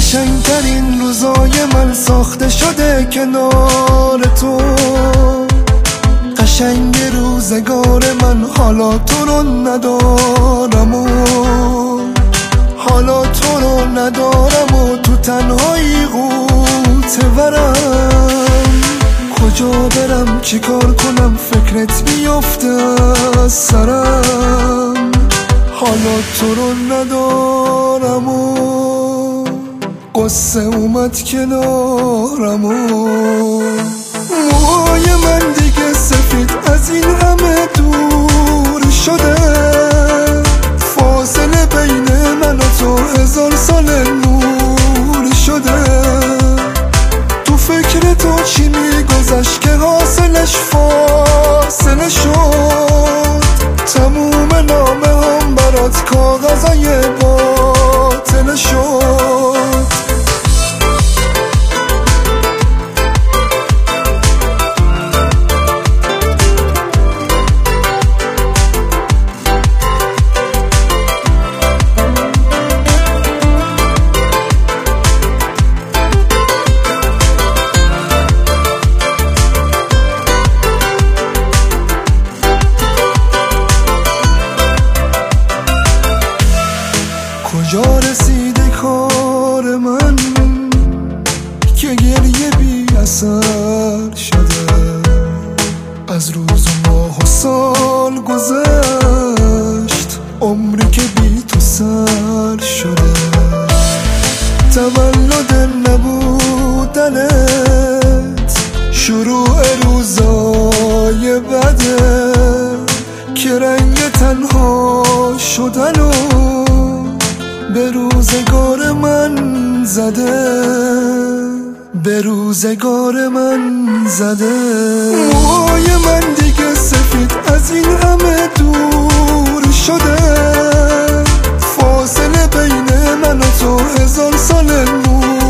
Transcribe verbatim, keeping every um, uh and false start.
قشنگترین روزای من ساخته شده کنار تو. قشنگ روزگار من حالا تو رو ندارم و حالا تو رو ندارم و تو تنهایی غوطه ورم. کجا برم چی کار کنم فکرت بیفته از سرم. حالا تو رو ندارم و قصه اومد کنارم و موهای من دیگه سفید از این همه دور شده. فاصله بین من و تو هزار سال نور شده. تو فکر تو چی میگذشت که حاصلش فاصله شد. تموم نامه هم برات کاغذای باطل شد. کجا رسیده کار من که گریه بی اثر شده. از روز و ماه و سال گذشت عمری که بی تو سر شده. تولد نبودنت شروع روزای بده که رنگ تنها شدن و به روزگار من زده. به روزگار من زده. موهای من دیگه سفید از این همه دور شده. فاصله بین من و تو هزار سال نور